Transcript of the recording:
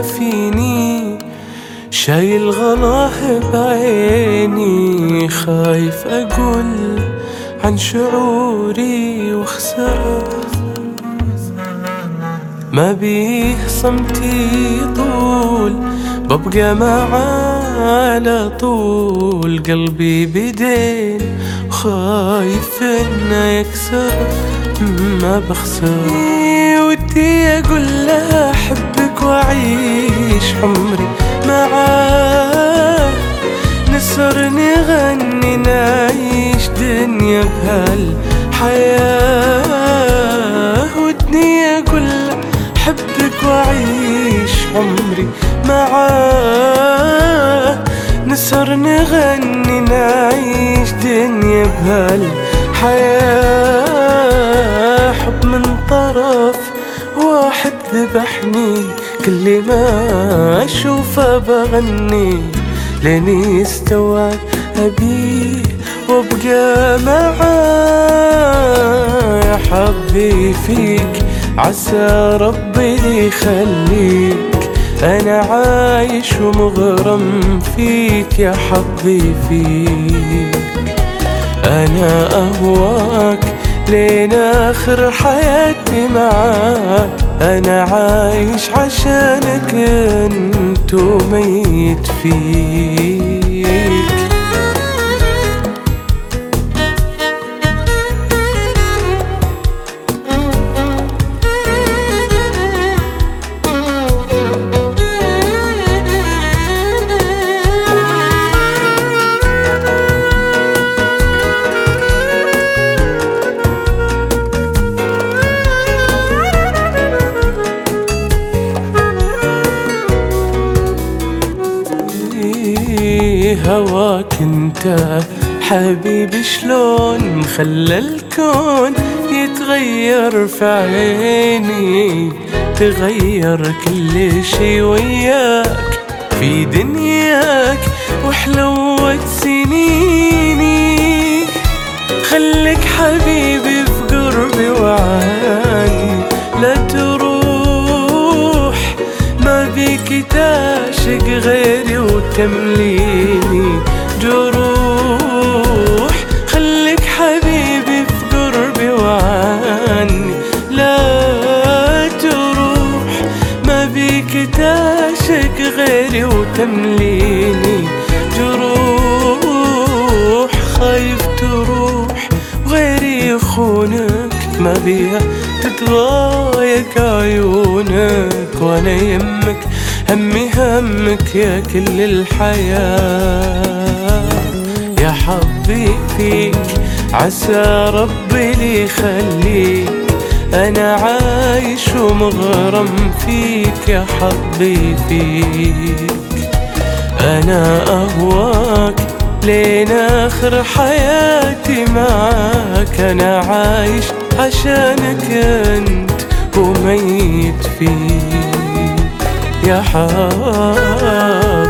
فيني، شايل غلاه بعيني، خايف أقول عن شعوري واخسره. ما بيه صمتي طول، ببقى معاه على طول، قلبي بدين خايف انه يكسر، ما بخسر. ودي اقول له احبك واعيش عمري معاه، نسهر نغني نعيش دنيا بهالحياة. ودي اقول له احبك واعيش عمري معاه، نسهر نغني نعيش دنيا بهالحياة. حب من طرف واحد ذبحني، كل ما اشوفه بغني، لاني استوعب ابيه وابقى معاه. يا حبي فيك عسى ربي يخليك، أنا عايش ومغرم فيك يا حظي فيك. أنا أهواك لين آخر حياتي معاك، أنا عايش عشانك أنت وميت فيك. هواك انت حبيبي شلون مخلى الكون يتغير في عيني، تغير كل شي وياك في دنياك وحلوت سنيني. خليك حبيبي في قربي وعاني، لا تروح ما بيك تعشق غيري وتمليني جروح. خليك حبيبي في قربي وعاني، لا تروح ما بيك تعشق غيري وتمليني جروح. خايف تروح وغيري يخونك، ما بيها تتضايق عيونك، وانا يمك همي همك يا كل الحياة. يا حظي فيك عسى ربي لي يخليك، أنا عايش ومغرم فيك يا حظي فيك. أنا أهواك لين آخر حياتي معاك، أنا عايش عشانك أنت وميت فيك يا حظي.